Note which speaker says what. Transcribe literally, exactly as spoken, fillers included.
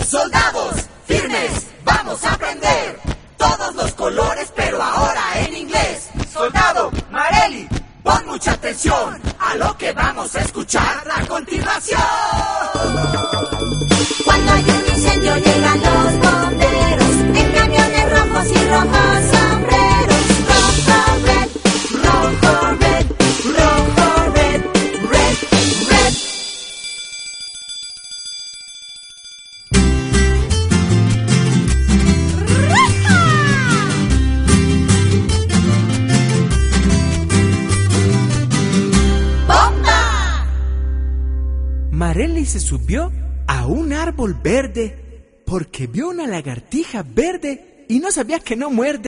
Speaker 1: Soldados, firmes, vamos a aprender todos los colores, pero ahora en inglés. Soldado, Marelli, pon mucha atención a lo que vamos a escuchar a continuación.
Speaker 2: Cuando hay un incendio llegan los bomberos en camiones rojos y rojos sombreros. Rojo, red, rojo, red, rojo, red, red, red. ¡Bomba!
Speaker 3: Marelli se subió a un árbol verde porque vio una lagartija verde y no sabía que no muerde.